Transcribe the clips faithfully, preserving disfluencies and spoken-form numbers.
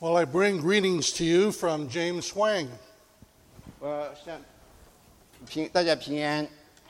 Well, I bring greetings to you from James Wang. 我向平大家平安。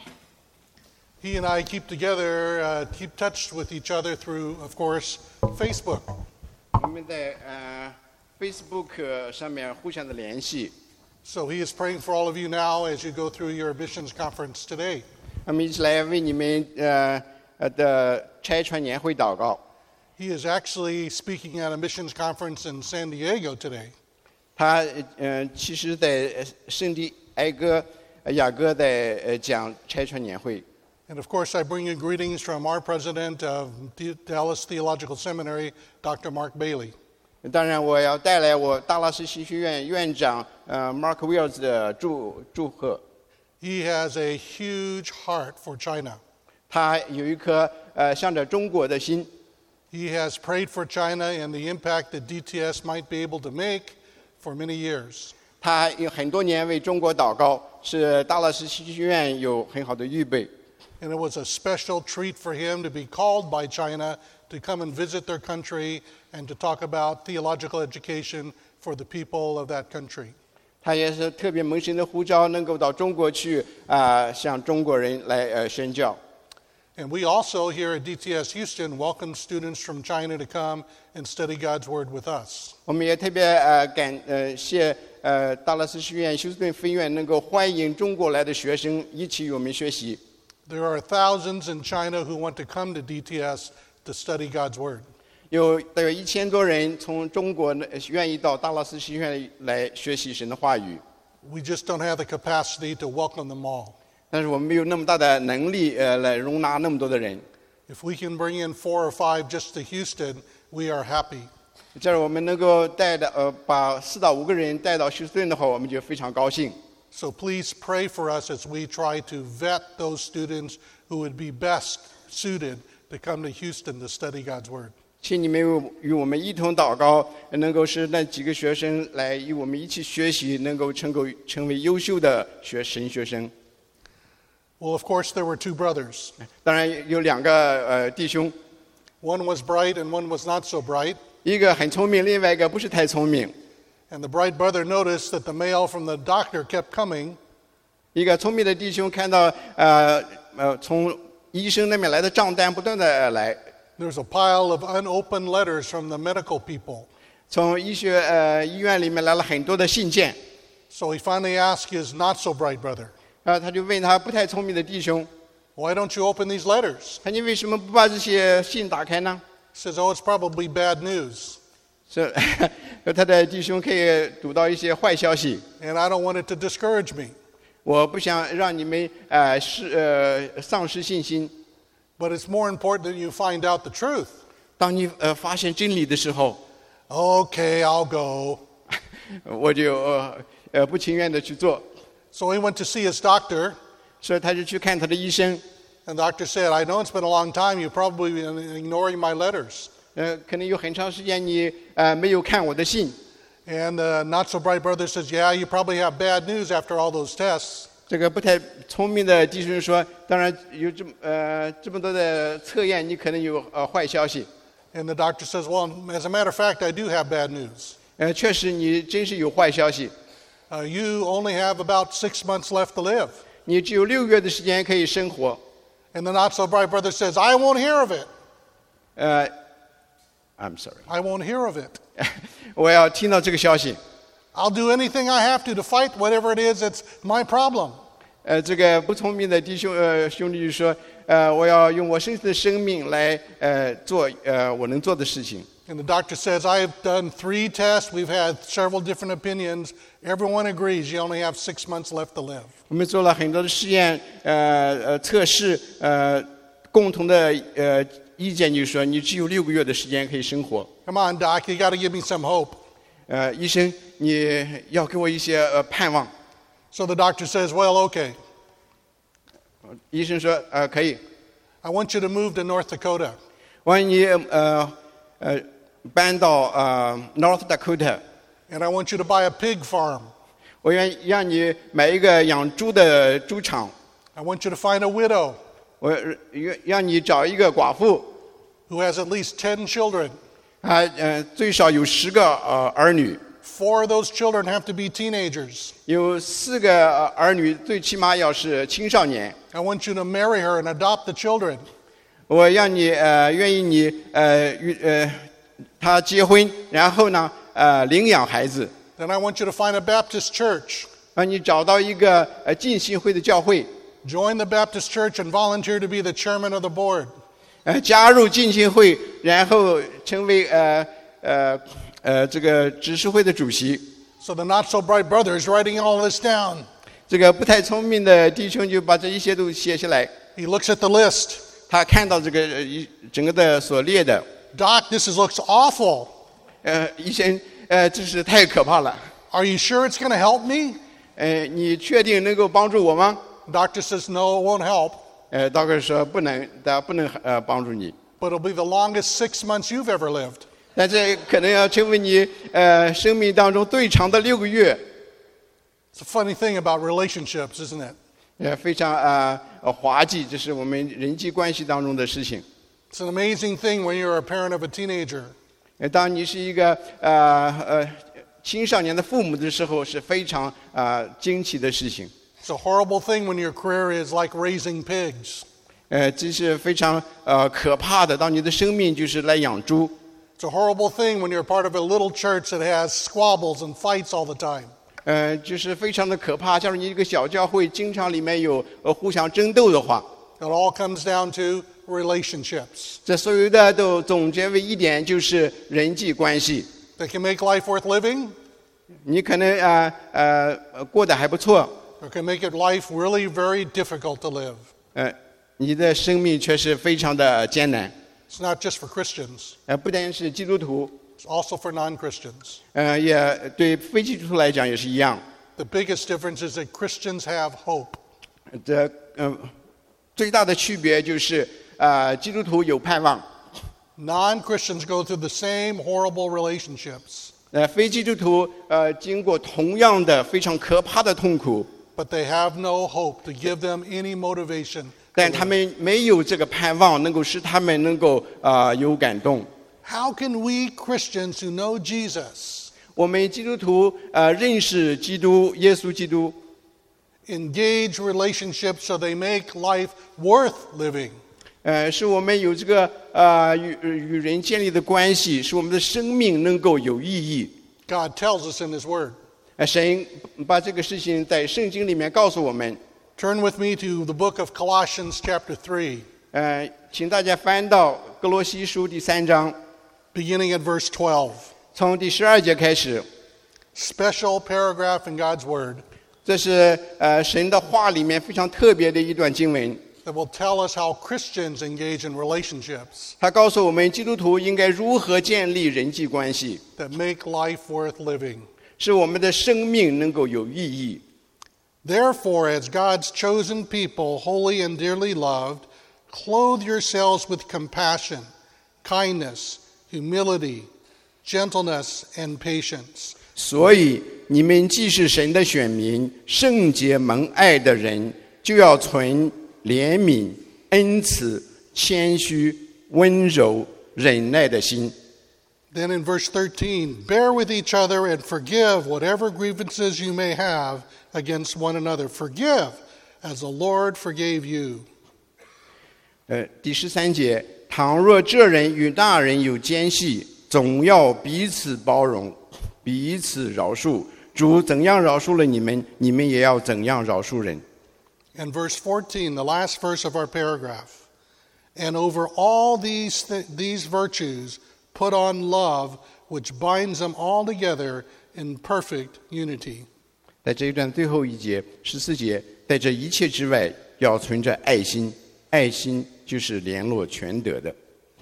He and I keep together, uh, keep touched with each other through, of course, Facebook. 我们在呃 Facebook 上面互相的联系。 So he is praying for all of you now as you go through your missions conference today. 我们一起来为你们呃呃的拆穿年会祷告。 He is actually speaking at a missions conference in San Diego today. 他呃其实在圣地埃戈雅各在呃讲拆穿年会。 And of course, I bring you greetings from our president of Dallas Theological Seminary, Doctor Mark Bailey. 当然，我要带来我大拉斯神学院院长呃 Mark Wills 的祝祝贺。 He has a huge heart for China. 他有一颗呃向着中国的心。 He has prayed for China and the impact that D T S might be able to make for many years. 他有很多年为中国祷告，是大拉斯神学院有很好的预备。 And it was a special treat for him to be called by China to come and visit their country and to talk about theological education for the people of that country. 他也是特别蒙神的呼召，能够到中国去啊、呃，向中国人来呃宣教。 And we also here at D T S Houston welcome students from China to come and study God's Word with us. 我们也特别呃感呃谢呃大拉斯学院休斯顿分院能够欢迎中国来的学生一起与我们学习。 There are thousands in China who want to come to D T S to study God's Word. 有大约一千多人从中国愿意到大拉斯学院来学习神的话语。 We just don't have the capacity to welcome them all. 但是我们没有那么大的能力，呃，来容纳那么多的人。 If we can bring in four or five just to Houston, we are happy. 假如我们能够带的，呃，把四到五个人带到休斯顿的话，我们就非常高兴。 So please pray for us as we try to vet those students who would be best suited to come to Houston to study God's Word. 请你们与我们一同祷告，能够使那几个学生来与我们一起学习，能够成够成为优秀的学神学生。 Well, of course, there were two brothers. 当然有两个呃弟兄， One was bright and one was not so bright. 一个很聪明，另外一个不是太聪明。 And the bright brother noticed that the mail from the doctor kept coming. 一个聪明的弟兄看到呃呃从医生那边来的账单不断的来， There's a pile of unopened letters from the medical people. 从医学呃医院里面来了很多的信件。 So he finally asked his not so bright brother, 然后他就问他不太聪明的弟兄， "Why don't you open these letters?" 他你为什么不把这些信打开呢？ He says, "Oh, it's probably bad news, 是他的弟兄可以读到一些坏消息， and I don't want it to discourage me. 我不想让你们呃失呃丧失信心。 But it's more important that you find out the truth." 当你呃发现真理的时候， Okay, I'll go. 我就呃呃不情愿的去做， So he went to see his doctor, 所以他就去看他的医生。 and the doctor said, "I know it's been a long time. You've probably been ignoring my letters." 呃，可能有很长时间你呃没有看我的信。 And the not so bright brother says, "Yeah, you probably have bad news after all those tests." 这个不太聪明的弟兄说：“当然有这么呃这么多的测验，你可能有呃坏消息。 And the doctor says, "Well, as a matter of fact, I do have bad news. 呃，确实你真是有坏消息。 Uh, you only have about six months left to live." 你只有六个月的时间可以生活。 And the not so bright brother says, "I won't hear of it. 呃 ，I'm sorry， I won't hear of it. 我要听到这个消息。 I'll do anything I have to to fight whatever it is that's my problem." 呃，这个不聪明的弟兄呃兄弟就说：呃，我要用我身上的生命来呃做呃我能做的事情。 And the doctor says, "I've done three tests. We've had several different opinions. Everyone agrees you only have six months left to live." 我们做了很多的实验，呃呃测试，呃共同的呃意见就是说，你只有六个月的时间可以生活。 Come on, doc, you got to give me some hope. 呃，医生，你要给我一些呃盼望。 So the doctor says, "Well, okay. 医生说，呃，可以， I want you to move to North Dakota. 我让你呃呃搬到呃 North Dakota， And I want you to buy a pig farm. 我愿让你买一个养猪的猪场， I want you to find a widow 我让让你找一个寡妇， who has at least ten children. 他呃最少有十个呃儿女， Four of those children have to be teenagers. 有四个呃儿女，最起码要是青少年。 I want you to marry her and adopt the children. 我让你呃愿意你呃与呃他结婚，然后呢呃领养孩子， Then I want you to find a Baptist church. 让你找到一个呃浸信会的教会， Join the Baptist church and volunteer to be the chairman of the board. 呃加入浸信会，然后成为呃呃呃这个执事会的主席。 So the not so bright brother is writing all this down. 这个不太聪明的弟兄就把这一些都写下来， He looks at the list. 他看到这个呃一整个的所列的， Doc, this is, looks awful. 呃医生呃这是太可怕了， Are you sure it's going to help me? 呃你确定能够帮助我吗？ Doctor says, no, it won't help. 呃道哥说不能，他不能呃帮助你。 But it'll be the longest six months you've ever lived. 但这可能要成为你呃生命当中最长的六个月， It's a funny thing about relationships, isn't it? 呃非常呃呃滑稽，这是我们人际关系当中的事情。 It's an amazing thing when you're a parent of a teenager. 呃当你是一个呃呃青少年的父母的时候，是非常呃惊奇的事情。 It's a horrible thing when your career is like raising pigs. 呃，这是非常呃可怕的。当你的生命就是来养猪， It's a horrible thing when you're part of a little church that has squabbles and fights all the time. 呃，就是非常的可怕。假如你一个小教会，经常里面有呃互相争斗的话， It all comes down to relationships. 这所有的都总结为一点，就是人际关系。 They can make life worth living, 你可能啊 呃, 呃过得还不错， or can make it life really very difficult to live. 呃，你的生命却是非常的艰难。 It's not just for Christians, 呃，不单是基督徒， it's also for non-Christians. 呃，也对非基督徒来讲也是一样。 The biggest difference is that Christians have hope. 这呃最大的区别就是啊、呃，基督徒有盼望， Non-Christians go through the same horrible relationships, 呃，非基督徒呃经过同样的非常可怕的痛苦， but they have no hope to give them any motivation. 但他们没有这个盼望，能够使他们能够啊、呃有感动。 How can we Christians who know Jesus 我们基督徒呃认识基督耶稣基督， engage relationships so they make life worth living? 呃，使我们有这个呃与与人建立的关系，使我们的生命能够有意义。 God tells us in His Word. 呃，神把这个事情在圣经里面告诉我们。 Turn with me to the book of Colossians chapter three, 呃，请大家翻到哥罗西书第三章， beginning at verse twelve. 从第十二节开始。 Special paragraph in God's Word 这是呃神的话里面非常特别的一段经文， that will tell us how Christians engage in relationships 它告诉我们基督徒应该如何建立人际关系， that make life worth living. 使我们的生命能够有意义。 Therefore, as God's chosen people, holy and dearly loved, clothe yourselves with compassion, kindness, humility, gentleness, and patience. 所以你们既是神的选民，圣洁蒙爱的人，就要存怜悯、恩慈、谦虚、温柔、忍耐的心。 Then in verse thirteen, bear with each other and forgive whatever grievances you may have against one another. Forgive as the Lord forgave you. 呃，第十三节，倘若这人与那人有间隙，总要彼此包容，彼此饶恕。主怎样饶恕了你们，你们也要怎样饶恕人。 And verse fourteen, the last verse of our paragraph. And over all these, th- these virtues, put on love, which binds them all together in perfect unity. 在这一段最后一节，十四节，在这一切之外，要存着爱心，爱心就是联络全德的。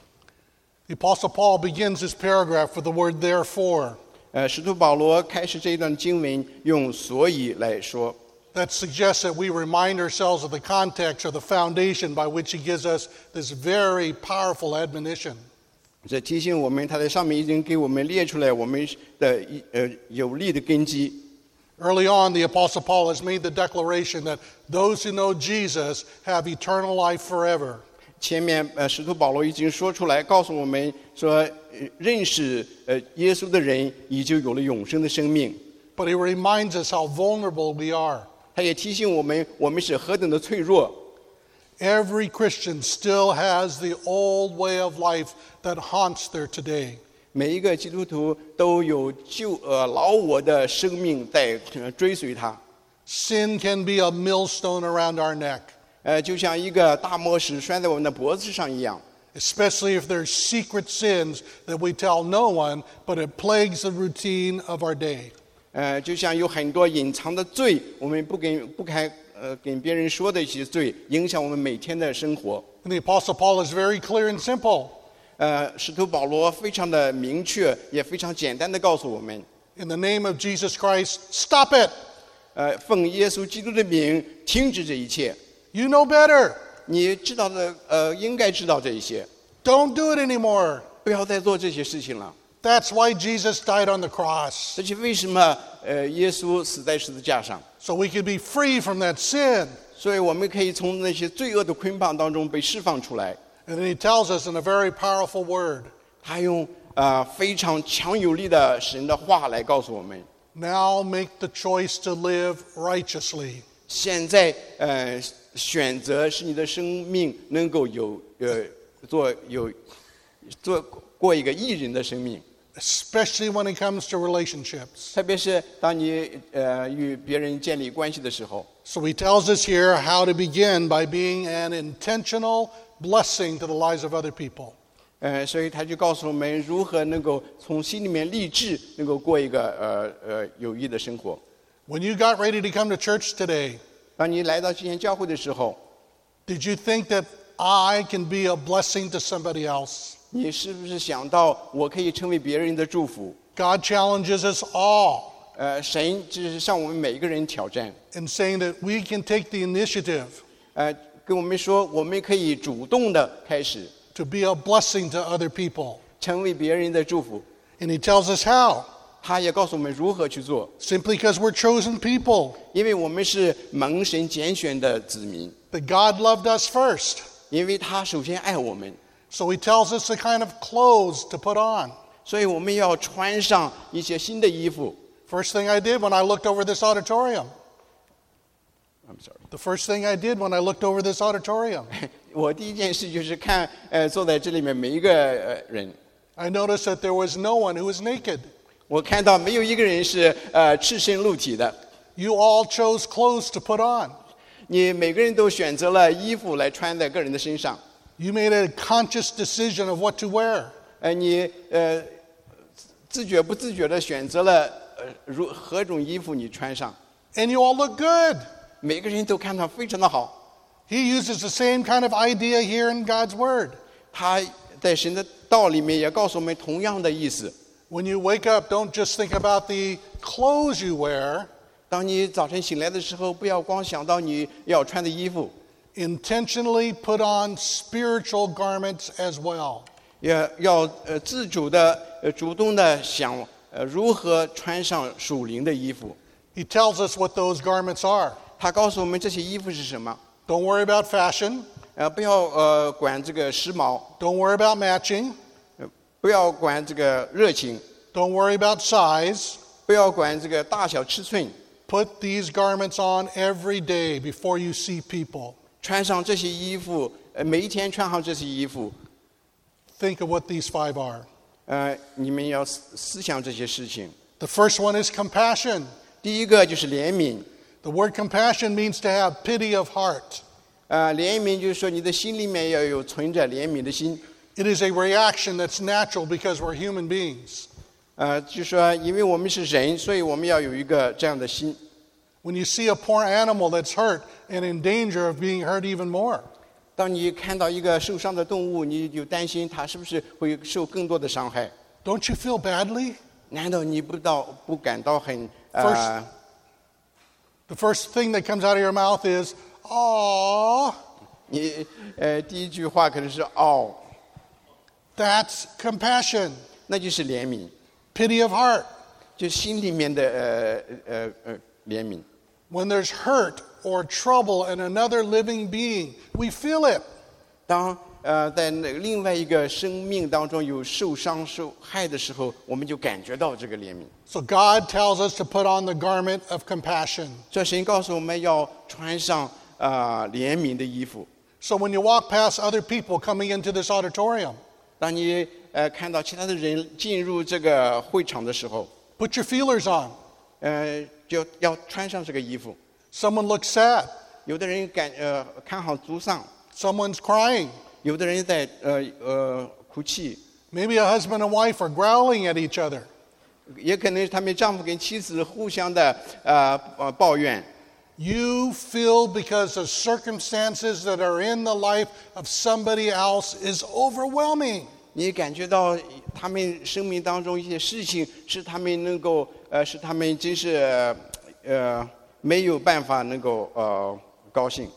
The Apostle Paul begins this paragraph with the word therefore. 呃，使徒保罗开始这一段经文，用所以来说， That suggests that we remind ourselves of the context or the foundation by which he gives us this very powerful admonition. 这提醒我们，他在上面已经给我们列出来我们的一呃有力的根基。 Early on, the Apostle Paul has made the declaration that those who know Jesus have eternal life forever. 前面呃，使徒保罗已经说出来，告诉我们说，呃认识呃耶稣的人，已经有了永生的生命。 But he reminds us how vulnerable we are. 他也提醒我们，我们是何等的脆弱。 Every Christian still has the old way of life that haunts their today. 每一个基督徒都有旧呃老我的生命在呃追随他。 Sin can be a millstone around our neck, 呃，就像一个大磨石拴在我们的脖子上一样。 especially if there's secret sins that we tell no one, but it plagues the routine of our day. 呃，就像有很多隐藏的罪，我们不跟不开呃跟别人说的一些罪，影响我们每天的生活。 And the Apostle Paul is very clear and simple. 呃，使徒保罗非常的明确，也非常简单的告诉我们： In the name of Jesus Christ, stop it. 呃，奉耶稣基督的名，停止这一切。 You know better. 你知道的，呃，应该知道这一些， Don't do it anymore. 不要再做这些事情了。 That's why Jesus died on the cross, 这是为什么？呃，耶稣死在十字架上， so we could be free from that sin. 所以我们可以从那些罪恶的捆绑当中被释放出来。 And then he tells us in a very powerful word, 他用呃非常强有力的神的话来告诉我们： now make the choice to live righteously. 现在呃选择使你的生命能够有呃做有做过一个义人的生命。 Especially when it comes to relationships. 特别是当你呃与别人建立关系的时候， So he tells us here how to begin by being an intentional blessing to the lives of other people. 呃，所以他就告诉我们如何能够从心里面立志，能够过一个呃呃有益的生活。 When you got ready to come to church today, 当你来到今天教会的时候， did you think that I can be a blessing to somebody else? 你是不是想到我可以成为别人的祝福？ God challenges us all 呃，神就是向我们每一个人挑战， in saying that we can take the initiative 呃，跟我们说我们可以主动的开始 to be a blessing to other people. 成为别人的祝福。 And he tells us how. 他也告诉我们如何去做， Simply because we're chosen people, 因为我们是蒙神拣选的子民， that God loved us first. 因为他首先爱我们， So he tells us the kind of clothes to put on. 所以我们要穿上一些新的衣服。 First thing I did when I looked over this auditorium. I'm sorry， The first thing I did when I looked over this auditorium. 我第一件事就是看，呃，坐在这里面每一个呃人， I noticed that there was no one who was naked. 我看到没有一个人是呃赤身露体的， You all chose clothes to put on. 你每个人都选择了衣服来穿在个人的身上， You made a conscious decision of what to wear. 呃，你呃自觉不自觉的选择了呃如何种衣服你穿上， And you all look good. 每个人都看到非常的好。 He uses the same kind of idea here in God's Word. 他在神的道里面也告诉我们同样的意思。 When you wake up, don't just think about the clothes you wear. 当你早晨醒来的时候，不要光想到你要穿的衣服， Intentionally put on spiritual garments as well. 也要呃自主的呃主动的想呃如何穿上属灵的衣服。 He tells us what those garments are. 他告诉我们这些衣服是什么， Don't worry about fashion. 呃不要呃管这个时髦， Don't worry about matching. 呃不要管这个热情， Don't worry about size. 不要管这个大小尺寸， Put these garments on every day before you see people. 穿上这些衣服，呃每一天穿上这些衣服， Think of what these five are. 呃你们要思思想这些事情。 The first one is compassion. 第一个就是怜悯， The word compassion means to have pity of heart. 呃怜悯就是说你的心里面要有存着怜悯的心。 It is a reaction that's natural because we're human beings. 呃，就说因为我们是人，所以我们要有一个这样的心。 When you see a poor animal that's hurt and in danger of being hurt even more, 当你看到一个受伤的动物，你就担心它是不是会受更多的伤害？ don't you feel badly? 难道你不到不感到很 First- 呃？ The first thing that comes out of your mouth is, "Aw, 你呃第一句话可能是哦， that's compassion, 那就是怜悯， pity of heart." 就心里面的呃呃呃怜悯。 When there's hurt or trouble in another living being, we feel it. 当呃在那另外一个生命当中有受伤受害的时候，我们就感觉到这个怜悯。 So God tells us to put on the garment of compassion. 这神告诉我们要穿上啊、呃、怜悯的衣服。 So when you walk past other people coming into this auditorium, 当你呃看到其他的人进入这个会场的时候， put your feelers on. 呃就要穿上这个衣服。 Someone looks sad. 有的人感呃看好沮丧， Someone's crying. 有的人在呃呃哭泣， Maybe a husband and wife are growling at each other. 也可能他们丈夫跟妻子互相的呃呃抱怨。 You feel because the circumstances that are in the life of somebody else is overwhelming. 你感觉到他们生命当中一些事情，使他们能够呃，使他们真是呃没有办法能够呃高兴。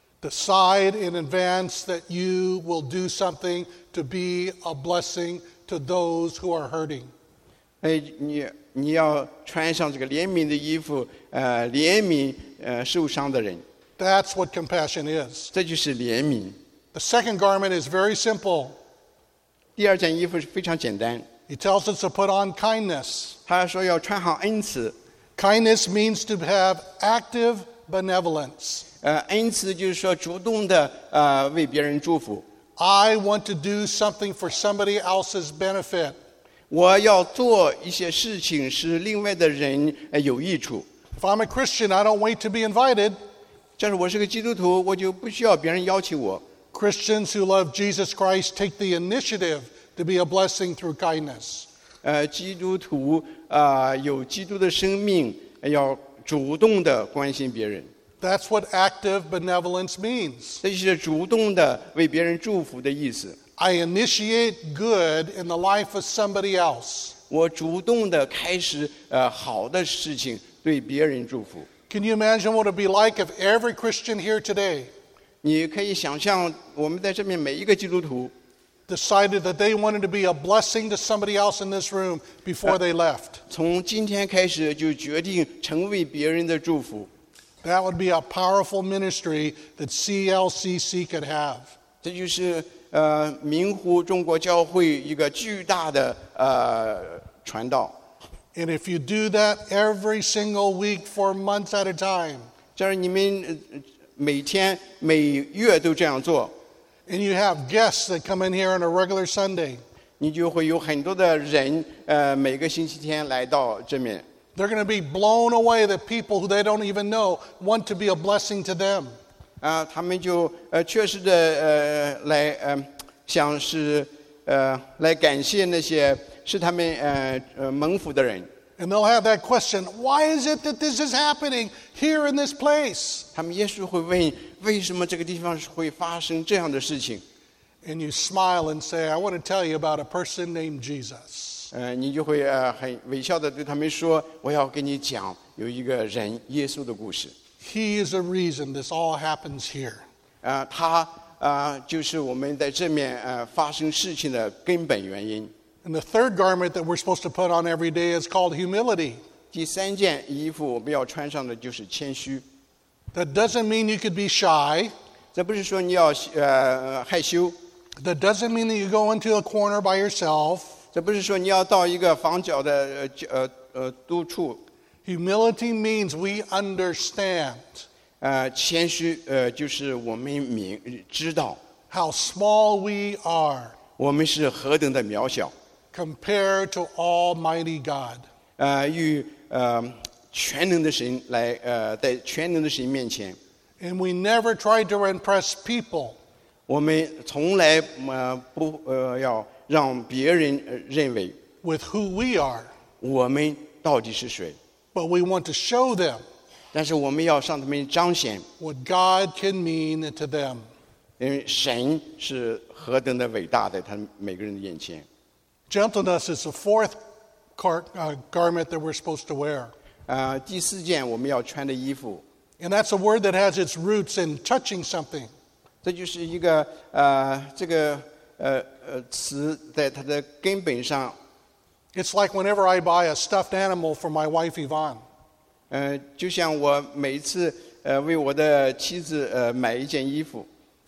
Decide in advance that you will do something to be a blessing to those who are hurting. 哎，你你要穿上这个怜悯的衣服，呃，怜悯呃受伤的人， That's what compassion is. 这就是怜悯。 The second garment is very simple. 第二件衣服是非常简单， He tells us to put on kindness. 他说要穿上恩慈。 Kindness means to have active benevolence. 呃，恩慈就是说主动的呃为别人祝福。 I want to do something for somebody else's benefit. 我要做一些事情使另外的人呃有益处。 If I'm a Christian, I don't wait to be invited. 假如我是个基督徒，我就不需要别人邀请我。 Christians who love Jesus Christ take the initiative to be a blessing through kindness. 呃，基督徒啊、呃、有基督的生命，要主动的关心别人。 That's what active benevolence means. 这就是主动的为别人祝福的意思。 I initiate good in the life of somebody else. 我主动的开始呃好的事情，对别人祝福。 Can you imagine what it would be like if every Christian here today 你可以想象，我们在这边每一个基督徒， decided that they wanted to be a blessing to somebody else in this room before they left? 从今天开始就决定成为别人的祝福。 That would be a powerful ministry that C L C C could have. 这就是呃明湖中国教会一个巨大的呃传道。 And if you do that every single week for months at a time, 假如你们呃每天每月都这样做， and you have guests that come in here on a regular Sunday, 你就会有很多的人呃每个星期天来到这面。 they're going to be blown away that people who they don't even know want to be a blessing to them. 啊，他们就呃确实的呃来呃想是呃来感谢那些是他们呃呃蒙福的人。 And they'll have that question, why is it that this is happening here in this place? 他们也许会问，为什么这个地方会发生这样的事情？ And you smile and say, I want to tell you about a person named Jesus. 呃，你就会呃很微笑的对他们说，我要跟你讲有一个人耶稣的故事。 He is a reason this all happens here. 啊、他啊、就是我们在这面呃发生事情的根本原因。 And the third garment that we're supposed to put on every day is called humility. 第三件衣服我们要穿上的就是谦虚。 That doesn't mean you could be shy. 这不是说你要呃害羞， That doesn't mean that you go into a corner by yourself. 这不是说你要到一个房角的呃呃呃督处。 Humility means we understand 呃，谦虚呃就是我们明知道 how small we are 我们是何等的渺小， compared to Almighty God. 呃，与呃全能的神来呃在全能的神面前， And we never try to impress people. 我们从来呃不呃要让别人呃认为 with who we are, 我们到底是谁， but we want to show them 但是我们要向他们彰显， what God can mean to them. 因为神是何等的伟大，在他们每个人的眼前。 Gentleness is the fourth car, uh, garment that we're supposed to wear. 呃，第四件我们要穿的衣服， And that's a word that has its roots in touching something. 这就是一个呃这个呃呃词，在它的根本上， It's like whenever I buy a stuffed animal for my wife Yvonne. 呃，就像我每一次呃为我的妻子呃买一件衣服，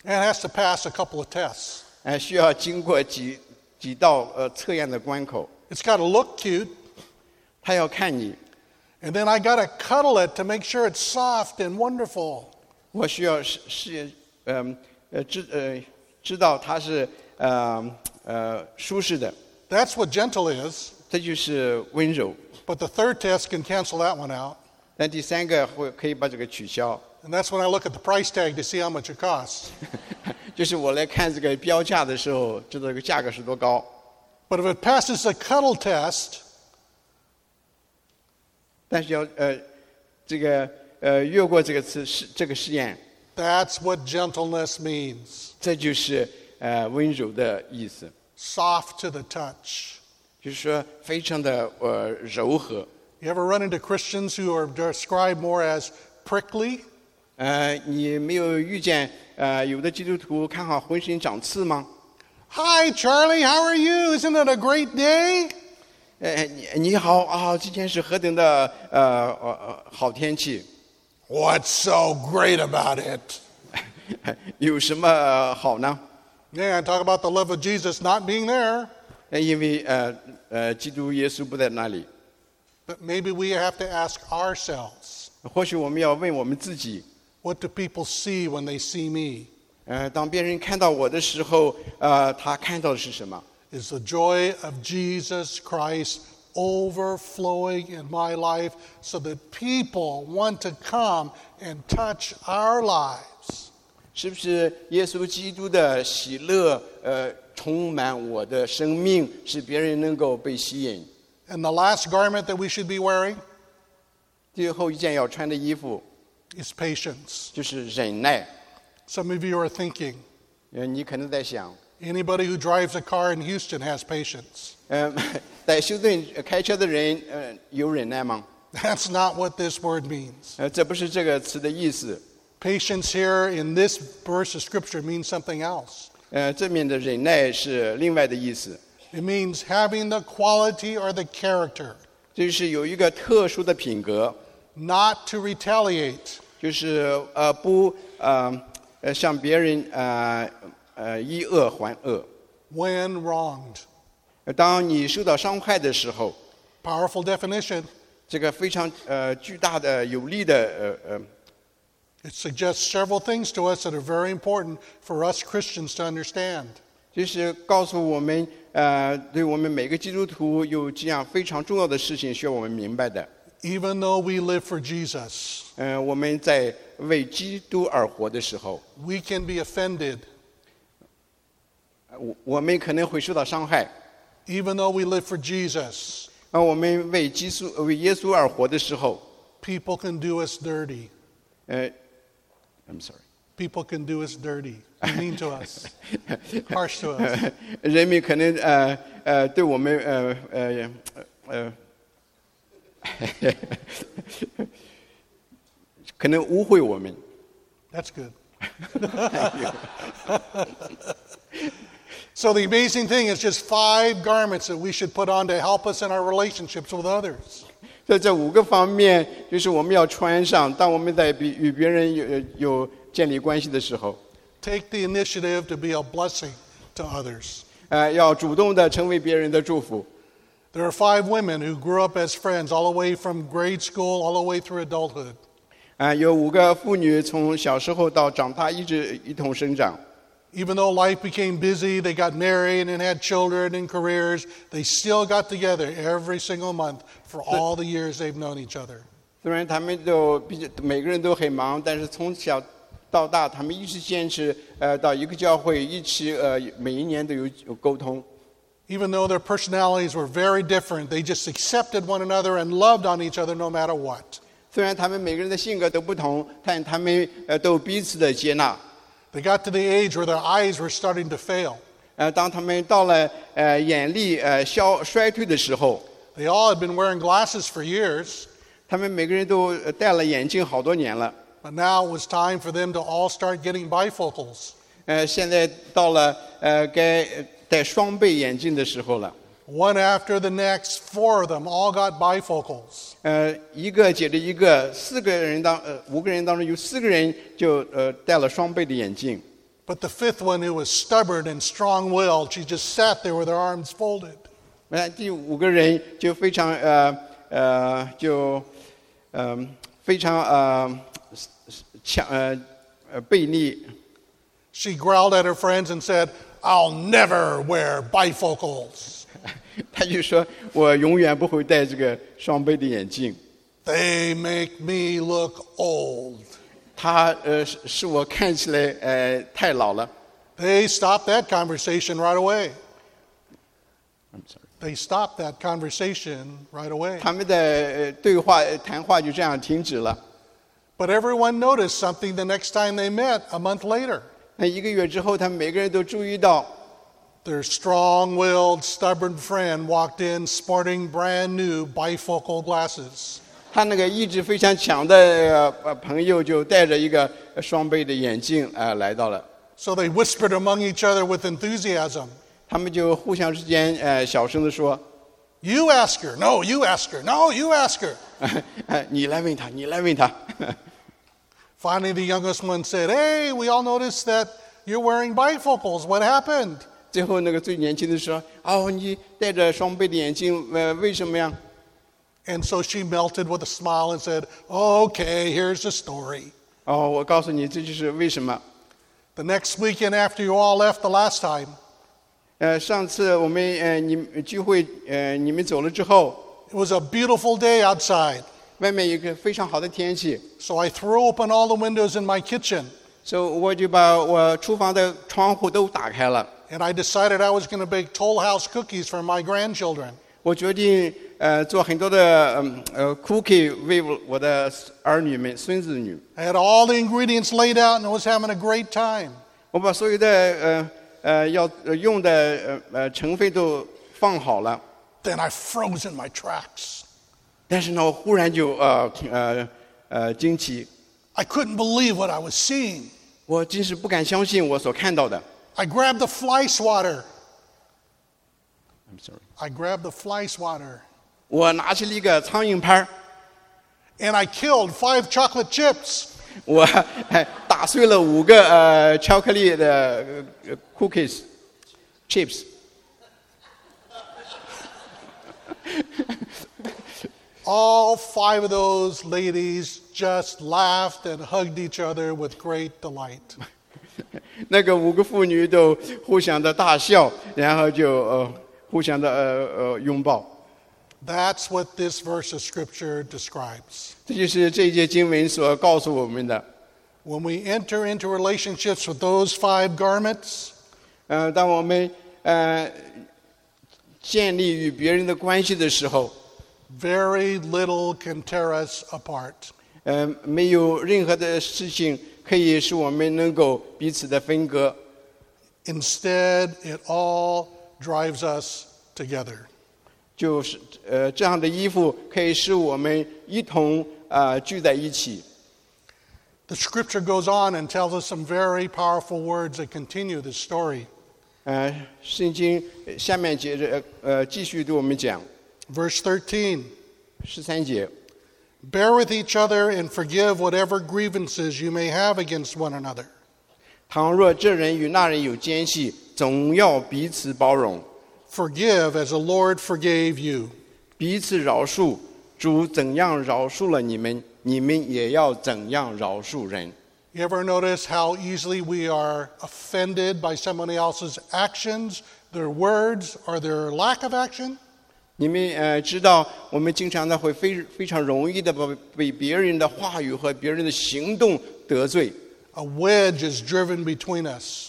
and it has to pass a couple of tests. 呃，需要经过几几道呃测验的关口。 It's got to look cute, 他要看你， and then I got to cuddle it to make sure it's soft and wonderful. 我需要是是嗯呃知呃知道它是呃呃舒适的， That's what gentle is. 这就是温柔。 But the third test can cancel that one out. 但第三个会可以把这个取消， And that's when I look at the price tag to see how much it costs. 就是我来看这个标价的时候，知道这个价格是多高。 But if it passes the cuddle test, 但是要呃这个呃越过这个次试这个试验， that's what gentleness means. 这就是呃温柔的意思， Soft to the touch. 就是说非常的呃柔和。 You ever run into Christians who are described more as prickly? 呃，你没有遇见呃有的基督徒看好浑身长刺吗？ Hi, Charlie, how are you? Isn't it a great day? 呃，你你好啊，今天是何等的呃呃呃好天气， What's so great about it? 有什么好呢？ Yeah, talk about the love of Jesus not being there. 呃因为呃呃基督耶稣不在那里， But maybe we have to ask ourselves, 或许我们要问我们自己， what do people see when they see me? 呃，当别人看到我的时候，呃，他看到的是什么？ Is the joy of Jesus Christ overflowing in my life so that people want to come and touch our lives? 是不是耶稣基督的喜乐，呃，充满我的生命，使别人能够被吸引？ And the last garment that we should be wearing 最后一件要穿的衣服 is patience. 就是忍耐。 Some of you are thinking, 呃，你可能在想， anybody who drives a car in Houston has patience. 呃，在休斯顿开车的人，呃，有忍耐吗？ That's not what this word means. 呃，这不是这个词的意思。 Patience here in this verse of Scripture means something else. 呃，正面的忍耐是另外的意思， It means having the quality or the character 就是有一个特殊的品格， not to retaliate, 就是呃不呃呃向别人呃呃以恶还恶。 when wronged. 呃当你受到伤害的时候， Powerful definition. 这个非常呃巨大的有力的呃呃 It suggests several things to us that are very important for us Christians to understand. 就是告诉我们，呃，对我们每个基督徒有这样非常重要的事情需要我们明白的。 Even though we live for Jesus, 呃，我们在为基督而活的时候， we can be offended. 呃我我们可能会受到伤害。 Even though we live for Jesus, 而我们为基督、为耶稣而活的时候， people can do us dirty. 呃 ，I'm sorry， People can do us dirty, mean to us, harsh to us. 人民可能呃呃对我们呃呃呃可能误会我们。 That's good. So the amazing thing is just five garments that we should put on to help us in our relationships with others. 在这五个方面，就是我们要穿上。当我们在比与别人有有建立关系的时候， Take the initiative to be a blessing to others. 呃，要主动的成为别人的祝福。 There are five women who grew up as friends all the way from grade school all the way through adulthood. 啊、有五个妇女从小时候到长大一直一同生长。 Even though life became busy, they got married and had children and careers, they still got together every single month for all the years they've known each other. 虽然他们都比较每个人都很忙，但是从小到大，他们一直坚持呃到一个教会，一起呃每一年都有有沟通。 Even though their personalities were very different, they just accepted one another and loved on each other no matter what. 虽然他们每个人的性格都不同，但他们呃都彼此的接纳。 They got to the age where their eyes were starting to fail. 呃，当他们到了呃眼力呃消衰退的时候， They all had been wearing glasses for years, 他们每个人都呃戴了眼镜好多年了。 but now it was time for them to all start getting bifocals. 呃，现在到了呃该戴双倍眼镜的时候了。 One after the next, four of them all got bifocals. 呃，一个接着一个，四个人当呃五个人当中有四个人就呃戴了双倍的眼镜。 But the fifth one, who was stubborn and strong-willed, she just sat there with her arms folded. 那第五个人就非常呃呃就嗯、呃、非常呃强呃呃悖逆。 She growled at her friends and said, "I'll never wear bifocals." 他就说：“我永远不会戴这个双倍的眼镜。 They make me look old. 他呃使使我看起来呃太老了。” They stopped that conversation right away. I'm sorry. They stopped that conversation right away. 他们的呃对话呃谈话就这样停止了。 But everyone noticed something the next time they met a month later. 那一个月之后，他们每个人都注意到， Their strong-willed, stubborn friend walked in sporting brand new bifocal glasses. 他那个意志非常强的呃朋友就戴着一个双倍的眼镜啊、呃、来到了。 So they whispered among each other with enthusiasm. 他们就互相之间呃小声的说 You ask her. No, you ask her. No, you ask her. ：“ 你来问他，你来问他。” Finally, the youngest one said, Hey, we all noticed that you're wearing bifocals. What happened? 最后那个最年轻的说：“哦，你戴着双倍的眼镜，呃，为什么呀？” And so she melted with a smile and said, oh, Okay, here's the story. 哦，我告诉你，这就是为什么。 The next weekend after you all left the last time, 呃，上次我们呃你们聚会呃你们走了之后， it was a beautiful day outside. 外面有一个非常好的天气， So I threw open all the windows in my kitchen, 所以我就把我厨房的窗户都打开了。 and I decided I was going to bake Toll House cookies for my grandchildren. 我决定呃做很多的嗯呃 cookie 为我我的儿女们、孙子女。 I had all the ingredients laid out and was having a great time. 我把所有的呃呃要呃用的呃呃成分都放好了， Then I froze in my tracks. 但是呢，我忽然就呃呃呃惊奇， I couldn't believe what I was seeing. 我真是不敢相信我所看到的。 I grabbed the fly swatter. I'm sorry. I grabbed the fly swatter. 我拿起了一个苍蝇拍儿， And I killed five chocolate chips. 我还打碎了五个呃巧克力的呃 cookies chips。 All five of those ladies just laughed and hugged each other with great delight. 那个五个妇女都互相的大笑，然后就呃互相的呃呃拥抱。 That's what this verse of scripture describes. 这就是这一节经文所告诉我们的。 When we enter into relationships with those five garments, 呃，当我们呃建立与别人的关系的时候， very little can tear us apart. 呃，没有任何的事情可以使我们能够彼此的分割。 Instead, it all drives us together. 就是呃这样的衣服可以使我们一同啊、呃、聚在一起。 The scripture goes on and tells us some very powerful words that continue this story. 呃，圣经下面接着呃继续对我们讲 Verse thirteen, 十三节， Bear with each other and forgive whatever grievances you may have against one another. 倘若这人与那人有间隙，总要彼此包容， Forgive as the Lord forgave you. 彼此饶恕。主怎样饶恕了你们，你们也要怎样饶恕人。 You ever notice how easily we are offended by someone else's actions, their words, or their lack of action? 你们呃知道，我们经常的会非非常容易的被被别人的话语和别人的行动得罪。 A wedge is driven between us.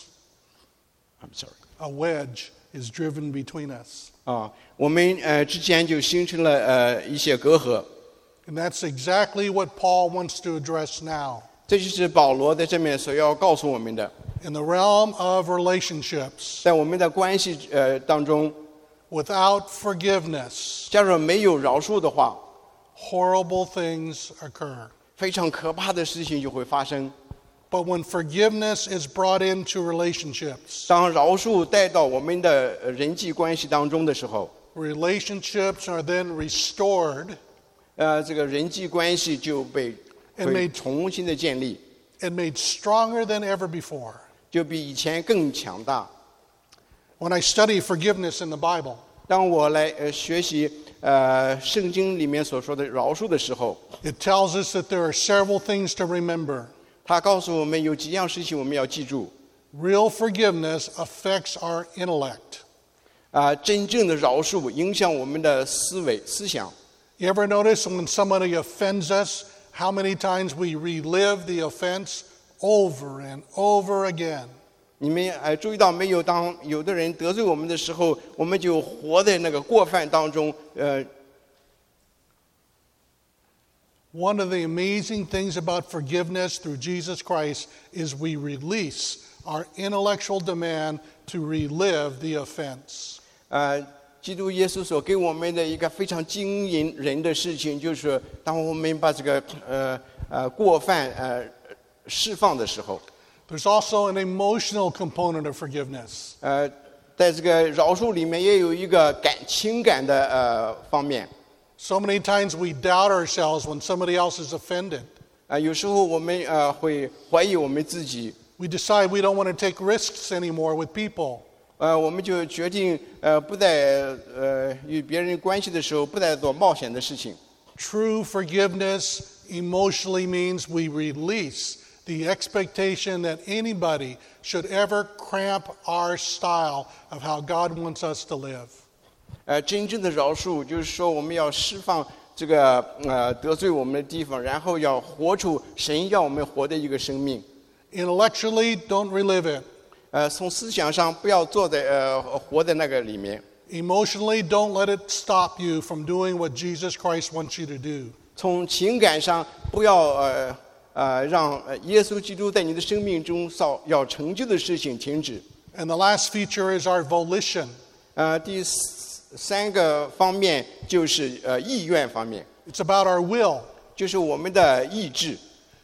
I'm sorry. A wedge is driven between us. 啊，我们呃之间就形成了呃一些隔阂。 And that's exactly what Paul wants to address now. 这就是保罗在这面所要告诉我们的， In the realm of relationships, 在我们的关系呃当中， without forgiveness, 假如没有饶恕的话， horrible things occur. 非常可怕的事情就会发生。 But when forgiveness is brought into relationships, 当饶恕带到我们的呃人际关系当中的时候， relationships are then restored 呃，这个人际关系就被 And 会 made- 重新的建立， and made stronger than ever before. 就比以前更强大。 When I study forgiveness in the Bible, 当我来呃学习呃圣经里面所说的饶恕的时候， it tells us that there are several things to remember. 他告诉我们有几样事情我们要记住。 Real forgiveness affects our intellect. 啊、真正的饶恕影响我们的思维思想。 You ever notice when somebody offends us, how many times we relive the offense over and over again? 你们呃注意到没有？当有的人得罪我们的时候，我们就活在那个过犯当中。呃， One of the amazing things about forgiveness through Jesus Christ is we release our intellectual demand to relive the offense. 呃，基督耶稣所给我们的一个非常惊人人的事情，就是当我们把这个呃呃过犯呃释放的时候， There's also an emotional component of forgiveness. 呃，在这个饶恕里面也有一个感情感的呃方面。 So many times we doubt ourselves when somebody else is offended. 啊、有时候我们呃会怀疑我们自己， We decide we don't want to take risks anymore with people. 呃，我们就决定呃不再呃与别人关系的时候不再做冒险的事情。 True forgiveness emotionally means we release the expectation that anybody should ever cramp our style of how God wants us to live. 呃，真正的饶恕就是说，我们要释放这个呃得罪我们的地方，然后要活出神要我们活的一个生命。 Intellectually, don't relive it. 呃，从思想上不要坐在呃活在那个里面。 Emotionally, don't let it stop you from doing what Jesus Christ wants you to do. 从情感上不要呃呃让呃耶稣基督在你的生命中所要成就的事情停止。 And the last feature is our volition. 呃，第三个方面就是呃意愿方面， It's about our will. 就是我们的意志。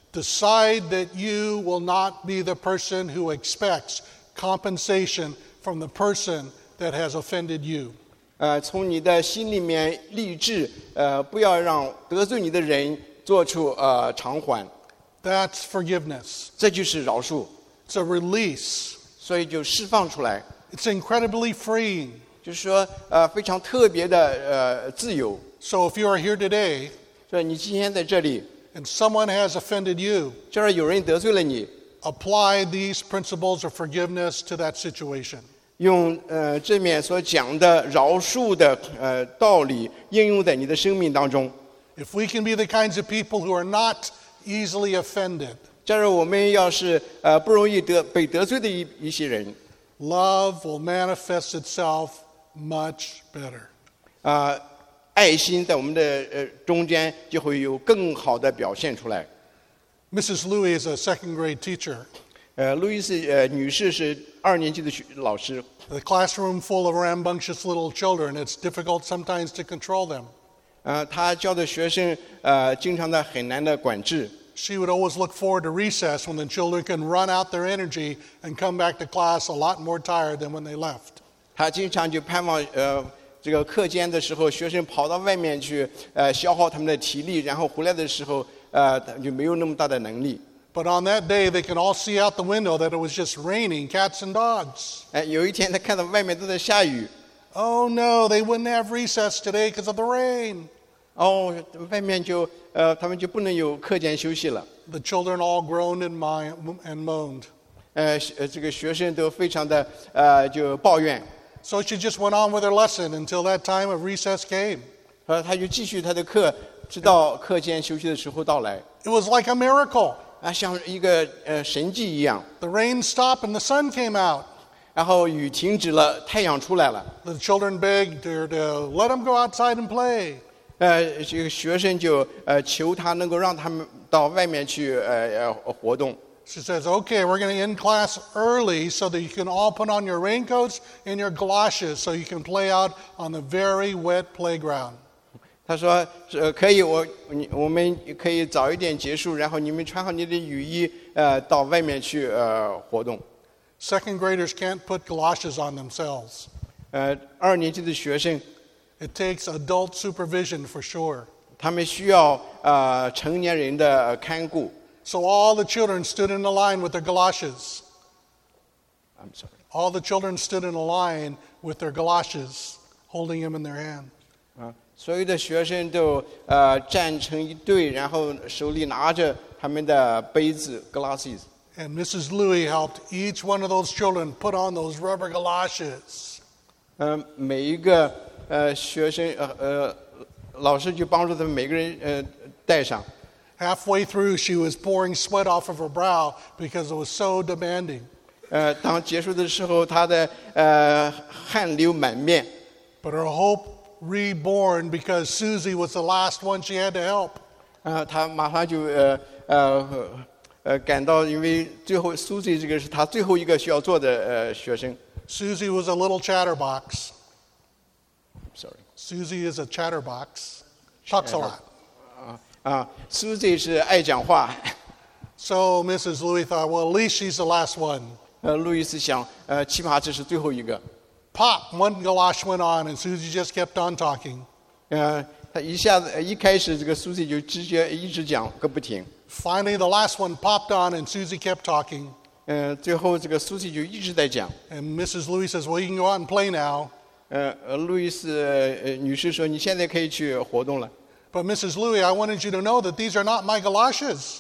Decide that you will not be the person who expects compensation from the person that has offended you. 呃，从你的心里面立志，呃，不要让得罪你的人做出呃偿还， That's forgiveness. 这就是饶恕。 It's a release. 所以就释放出来， It's incredibly freeing. 就是说呃非常特别的呃自由。 So if you are here today 所以你今天在这里， and someone has offended you, 这儿有人得罪了你， apply these principles of forgiveness to that situation. 用呃这面所讲的饶恕的呃道理应用在你的生命当中。 If we can be the kinds of people who are not easily offended, 假如我们要是呃不容易得被得罪的一一些人， love will manifest itself much better. 啊、爱心在我们的呃中间就会有更好的表现出来。 Missus Louis is a second grade teacher. 呃，路易斯呃女士是二年级的学老师， The classroom full of rambunctious little children, it's difficult sometimes to control them. 呃，她教的学生呃经常的很难的管制。 She would always look forward to recess when the children can run out their energy and come back to class a lot more tired than when they left. 她经常就盼望呃这个课间的时候，学生跑到外面去呃消耗他们的体力，然后回来的时候呃就没有那么大的能力。 But on that day, they can all see out the window that it was just raining cats and dogs. 哎，有一天他看到外面都在下雨， Oh no, they wouldn't have recess today because of the rain. 哦，外面就呃他们就不能有课间休息了。 The children all groaned and, mi- and moaned. 呃，呃这个学生都非常的呃就抱怨， So she just went on with her lesson until that time of recess came. 呃，他就继续他的课，直到课间休息的时候到来。 It was like a miracle. 啊，像一个呃神迹一样， The rain stopped and the sun came out. 然后雨停止了，太阳出来了。 The children begged her to let them go outside and play. 呃，这个学生就呃求他能够让他们到外面去呃呃活动。 She says, okay, we're going to end class early so that you can all put on your raincoats and your galoshes so you can play out on the very wet playground. 他说：“呃，可以，我你我们可以早一点结束，然后你们穿好你的雨衣，呃，到外面去呃活动。 Second graders can't put galoshes on themselves. 呃，二年级的学生， It takes adult supervision for sure. 他们需要呃成年人的看顾。 So all the children stood in a line with their galoshes. I'm sorry. All the children stood in a line with their galoshes, holding them in their hand. 啊，所有的学生都呃站成一队，然后手里拿着他们的杯子 glasses。 And Missus Louis helped each one of those children put on those rubber galoshes. 嗯、呃，每一个呃学生呃呃老师就帮助他们每个人呃戴上。 Halfway through, she was pouring sweat off of her brow because it was so demanding. 呃，当结束的时候，他的呃汗流满面。 But her hope reborn because Susie was the last one she had to help. 啊，他马上就呃呃呃感到，因为最后 Susie 这个是他最后一个需要做的呃学生。 Susie was a little chatterbox. Sorry. Susie is a chatterbox. Talks a lot. 啊啊 ，Susie 是爱讲话。 So Missus Louis thought, well, at least she's the last one. 呃，路易斯想，呃，起码这是最后一个。 Pop, one galosh went on, and Susie just kept on talking. 呃，他一下子一开始这个 Susie 就直接一直讲个不停。 Finally, the last one popped on, and Susie kept talking. 嗯、呃，最后这个 Susie 就一直在讲。 And Missus Louis says, well, you can go out and play now. 呃呃，路易斯呃女士说，你现在可以去活动了。 But Missus Louis, I wanted you to know that these are not my galoshes.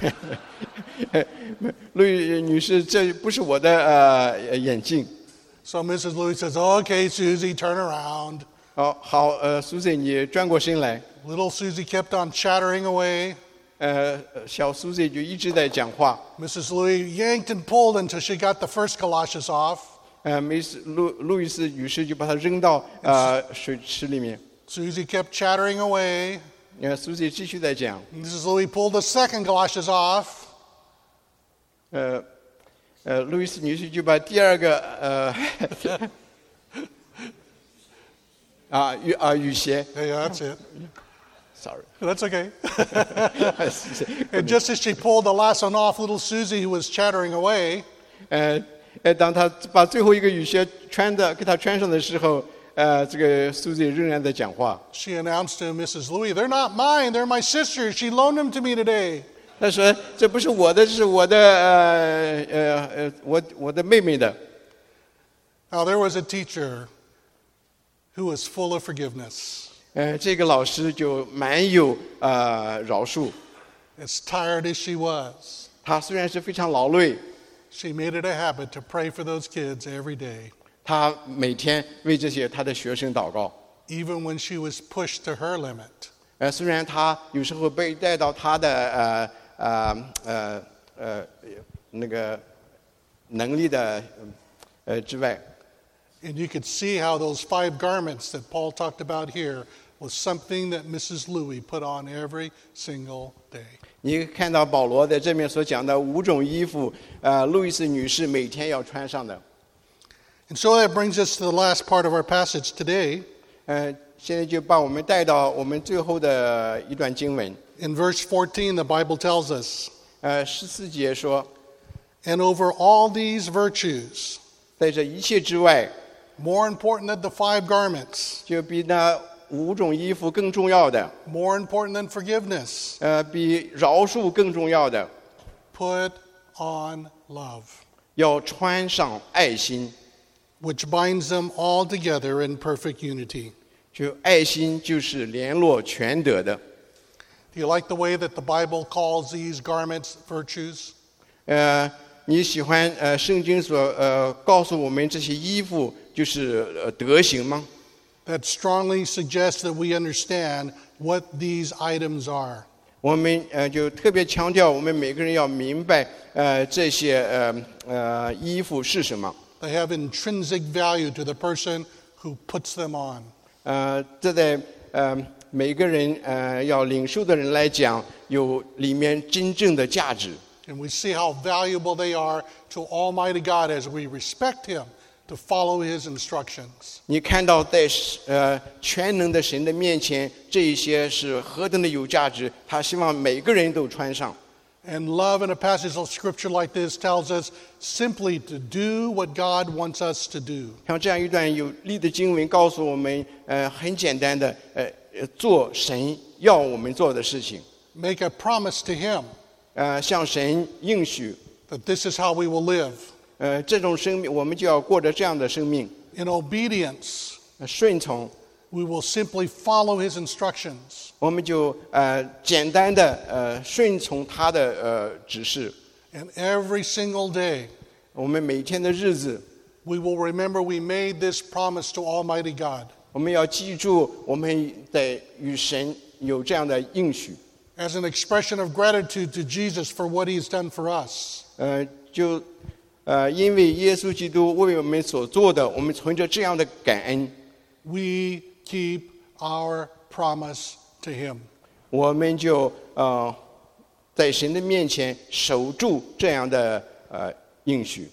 路易女士，这不是我的呃眼镜。 So Missus Louis says, okay, Susie, turn around. 哦，好，呃，Susie 你转过身来。 Little Susie kept on chattering away. 呃，小 Susie 就一直在讲话。 Missus Louis yanked and pulled until she got the first galoshes off. 呃，梅斯路路易斯女士就把它扔到呃水池里面。 Susie kept chattering away. 呃 ，Susie 继续在讲。 Missus Louis pulled the second galoshes off. 呃，呃，路易斯女士就把第二个呃啊雨啊雨鞋 Yeah, that's it. ，sorry， That's okay. And just as she pulled the last one off, little Susie, who was chattering away, 呃呃，当她把最后一个雨鞋穿的给她穿上的时候，呃，这个 Susie 仍然在讲话。 she announced to Missus Louis, they're not mine, they're my sister's. She loaned them to me today. 她说：“这不是我的，这是我的呃呃呃，我我的妹妹的。” Now, there was a teacher who was full of forgiveness. 呃，这个老师就蛮有呃饶恕。 As tired as she was, 他虽然是非常劳累， she made it a habit to pray for those kids every day, 他每天为这些他的学生祷告。 even when she was pushed to her limit. 呃，虽然他有时候被带到他的呃呃呃呃那个能力的呃之外。 And you could see how those five garments that Paul talked about here was something that Missus Louis put on every single day. 你看到保罗在这面所讲的五种衣服，呃，路易斯女士每天要穿上的。 And so that brings us to the last part of our passage today. 呃，现在就把我们带到我们最后的一段经文。 In verse fourteen, the Bible tells us, 呃，十四节说， and over all these virtues, 在这一切之外， more important than the five garments, 就比那五种衣服更重要的， more important than forgiveness, 呃，比饶恕更重要的， put on love, 要穿上爱心。 which binds them all together in perfect unity. 就爱心就是联络全德的。 Do you like the way that the Bible calls these garments virtues? 呃，你喜欢呃圣经所呃告诉我们这些衣服就是呃德行吗？ That strongly suggests that we understand what these items are. 我们呃就特别强调，我们每个人要明白呃这些呃呃衣服是什么。 They have intrinsic value to the person who puts them on. 呃，这在呃每个人呃要领受的人来讲，有里面真正的价值。 And we see how valuable they are to Almighty God as we respect Him to follow His instructions. 你看到在呃全能的神的面前，这一些是何等的有价值，他希望每个人都穿上。 And love in a passage of Scripture like this tells us simply to do what God wants us to do. 像这样一段有力的经文告诉我们，呃，很简单的，呃，呃做神要我们做的事情， Make a promise to Him 呃，向神应许， that this is how we will live. 呃，这种生命我们就要过着这样的生命， In obedience, 呃顺从， we will simply follow his instructions. 我们就呃简单的呃顺从他的呃指示。 And every single day, 我们每天的日子， we will remember we made this promise to Almighty God. 我们要记住我们得与神有这样的应许。 As an expression of gratitude to Jesus for what he's done for us. 呃，就呃因为耶稣基督为我们所做的，我们存着这样的感恩， We keep our promise to him. 我们就呃在神的面前守住这样的呃应许。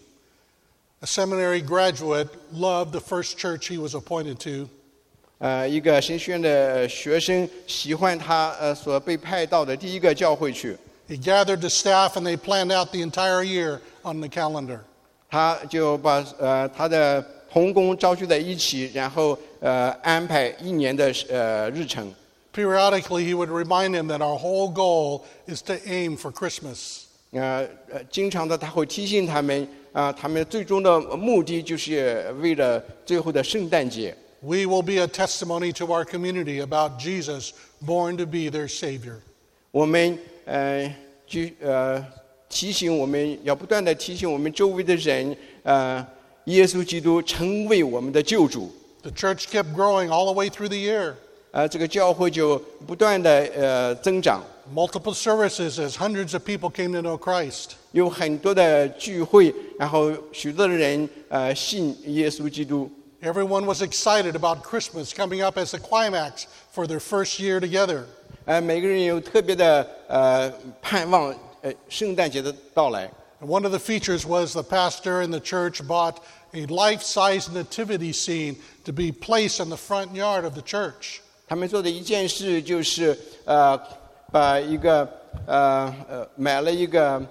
A seminary graduate loved the first church he was appointed to. 呃，一个神学院的学生喜欢他呃所被派到的第一个教会去， He gathered the staff and they planned out the entire year on the calendar. 他就把呃他的同工招聚在一起，然后呃安排一年的呃日程。 Periodically, he would remind them that our whole goal is to aim for Christmas. 呃呃，经常的他会提醒他们啊、呃，他们最终的目的就是为了最后的圣诞节。 We will be a testimony to our community about Jesus born to be their Savior. 我们呃就呃提醒我们要不断的提醒我们周围的人，呃，耶稣基督成为我们的救主。 The church kept growing all the way through the year. 呃，这个教会就不断的呃增长， Multiple services as hundreds of people came to know Christ. 有很多的聚会，然后许多的人呃信耶稣基督。 Everyone was excited about Christmas coming up as the climax for their first year together. 呃，每个人有特别的呃盼望，呃，圣诞节的到来。 And one of the features was the pastor and the church bought a life-size nativity scene to be placed in the front yard of the church. 他们做的一件事就是呃，把一个呃呃买了一个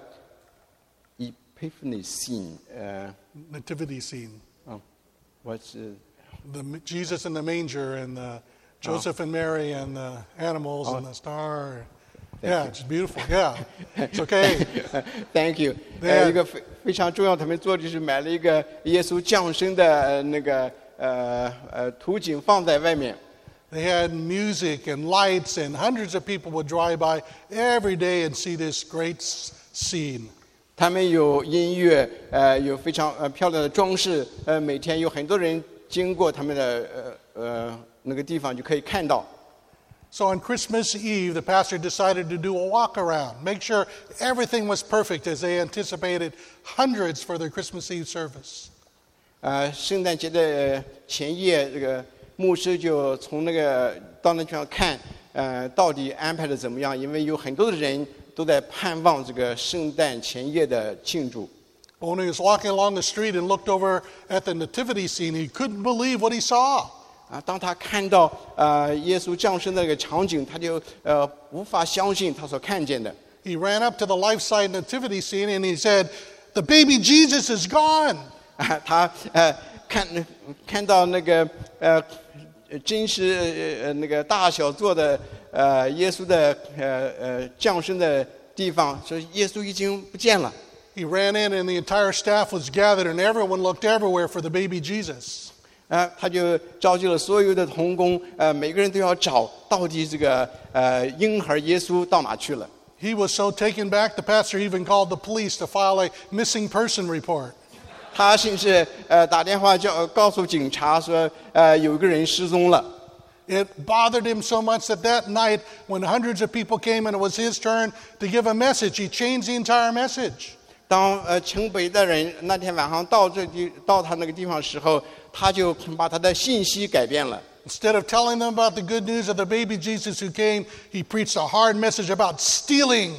Epiphany scene， 呃， Nativity scene. 嗯，我是 The Jesus in the manger and the Joseph and Mary and the animals and the star. Yeah, it's beautiful. Yeah, it's okay. Thank you。 对呃，一个非非常重要，他们做的是买了一个耶稣降生的呃那个呃呃图景放在外面。 They had music and lights, and hundreds of people would drive by every day and see this great s- scene. 他们有音乐，呃，有非常呃漂亮的装饰，呃，每天有很多人经过他们的呃呃那个地方就可以看到。 So on Christmas Eve, the pastor decided to do a walk around, make sure everything was perfect as they anticipated hundreds for their Christmas Eve service. 呃，圣诞节的前夜，这个牧师就从那个到那地方看，呃，到底安排的怎么样？因为有很多的人都在盼望这个圣诞前夜的庆祝。 But when he was walking along the street and looked over at the nativity scene, he couldn't believe what he saw. 啊，当他看到呃耶稣降生的那个场景，他就呃无法相信他所看见的。 He ran up to the life-size nativity scene and he said, "The baby Jesus is gone." 啊，他呃看看到那个呃真实呃那个大小做的呃耶稣的呃呃降生的地方，说耶稣已经不见了。 He ran in and the entire staff was gathered and everyone looked everywhere for the baby Jesus. 啊，他就召集了所有的童工，呃，每个人都要找到底这个呃婴孩耶稣到哪去了。 He was so taken back, the pastor even called the police to file a missing person report. 他甚至呃打电话叫告诉警察说，呃有一个人失踪了。 It bothered him so much that that night, when hundreds of people came and it was his turn to give a message, he changed the entire message. 当呃城北的人那天晚上到这地到他那个地方时候，他就把他的信息改变了。 Instead of telling them about the good news of the baby Jesus who came, he preached a hard message about stealing.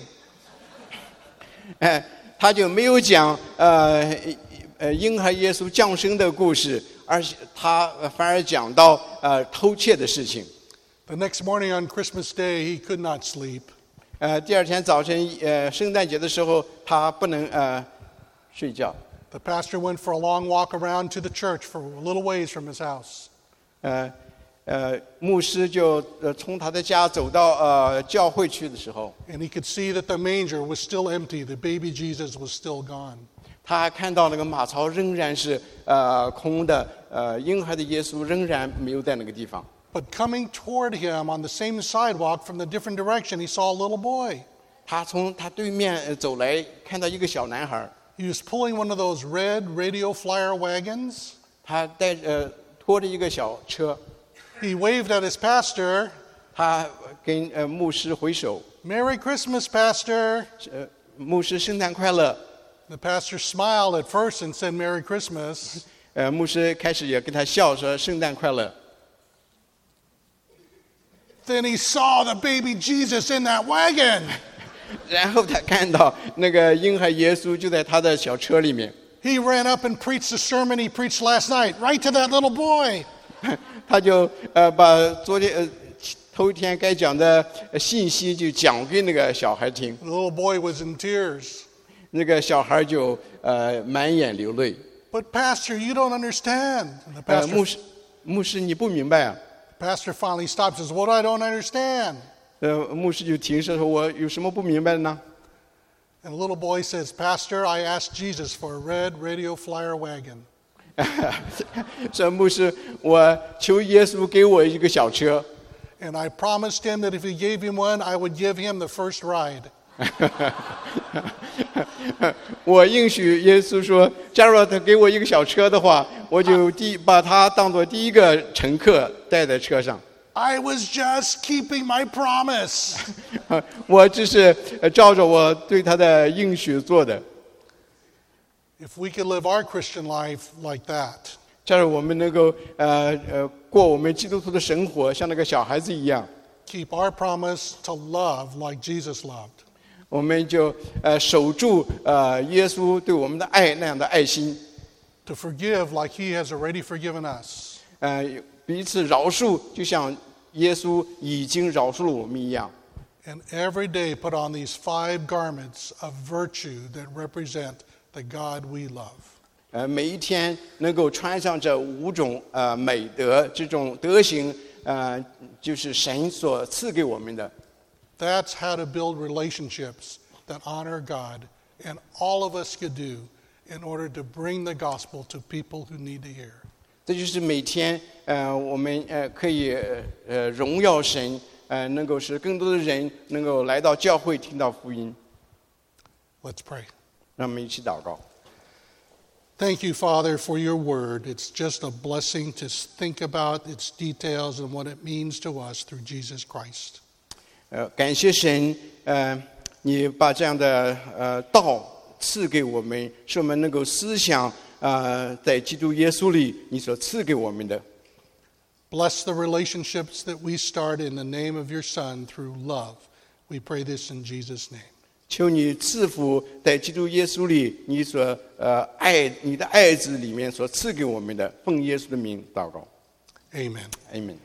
哎，他就没有讲呃呃婴孩耶稣降生的故事，而且他反而讲到呃偷窃的事情。 The next morning on Christmas Day, he could not sleep. 呃，第二天早晨呃圣诞节的时候，他不能呃睡觉。 The pastor went for a long walk around to the church for a little ways from his house. 呃呃，牧师就呃从他的家走到呃教会去的时候， And he could see that the manger was still empty. The baby Jesus was still gone. 他看到那个马槽仍然是呃空的，呃，婴孩的耶稣仍然没有在那个地方。 But coming toward him on the same sidewalk from the different direction, he saw a little boy. 他从他对面走来，看到一个小男孩， He was pulling one of those red radio flyer wagons. 他带呃拖着一个小车， He waved at his pastor. 他跟呃牧师挥手， Merry Christmas, Pastor. 呃，牧师圣诞快乐。 The pastor smiled at first and said, Merry Christmas. 呃，牧师开始也跟他笑说圣诞快乐。 Then he saw the baby Jesus in that wagon. 然后他看到那个婴孩耶稣就在他的小车里面， He ran up and preached the sermon he preached last night, right to that little boy. 他就呃把昨天呃头一天该讲的信息就讲给那个小孩听， The little boy was in tears. 那个小孩就呃满眼流泪。 But Pastor, you don't understand. And the 呃， pastor, 牧师，牧师你不明白啊？ pastor finally stopped and says, What I don't understand? 呃，牧师就停声说：“我有什么不明白的呢 And the little boy says, Pastor, I asked Jesus for a red radio flyer wagon. ？” 说牧师，我求耶稣给我一个小车， And I promised him that if he gave him one, I would give him the first ride. 我应许耶稣说，假如他给我一个小车的话，我就第把他当做第一个乘客带在车上。 I was just keeping my promise. 我只是呃照着我对他的应许做的。 If we could live our Christian life like that, 假如我们能够呃呃过我们基督徒的生活，像那个小孩子一样， keep our promise to love like Jesus loved. 我们就呃守住呃耶稣对我们的爱那样的爱心， To forgive like he has already forgiven us. 呃彼此饶恕，就像耶稣已经饶恕了我们一样。 And every day put on these five garments of virtue that represent the God we love. 呃，每一天能够穿上这五种呃美德，这种德行，呃，就是神所赐给我们的。 That's how to build relationships that honor God, and all of us could do in order to bring the gospel to people who need to hear. 这就是每天呃我们呃可以呃呃荣耀神，呃能够使更多的人能够来到教会听到福音。 Let's pray. 让我们一起祷告。 Thank you, Father, for your word. It's just a blessing to think about its details and what it means to us through Jesus Christ. 呃，感谢神，呃，你把这样的呃道赐给我们，使我们能够思想，呃，在基督耶稣里你所赐给我们的。 Bless the relationships that we start in the name of your Son through love. We pray this in Jesus' name. 求你赐福在基督耶稣里你所呃爱你的爱子里面所赐给我们的，奉耶稣的名祷告。 Amen. Amen。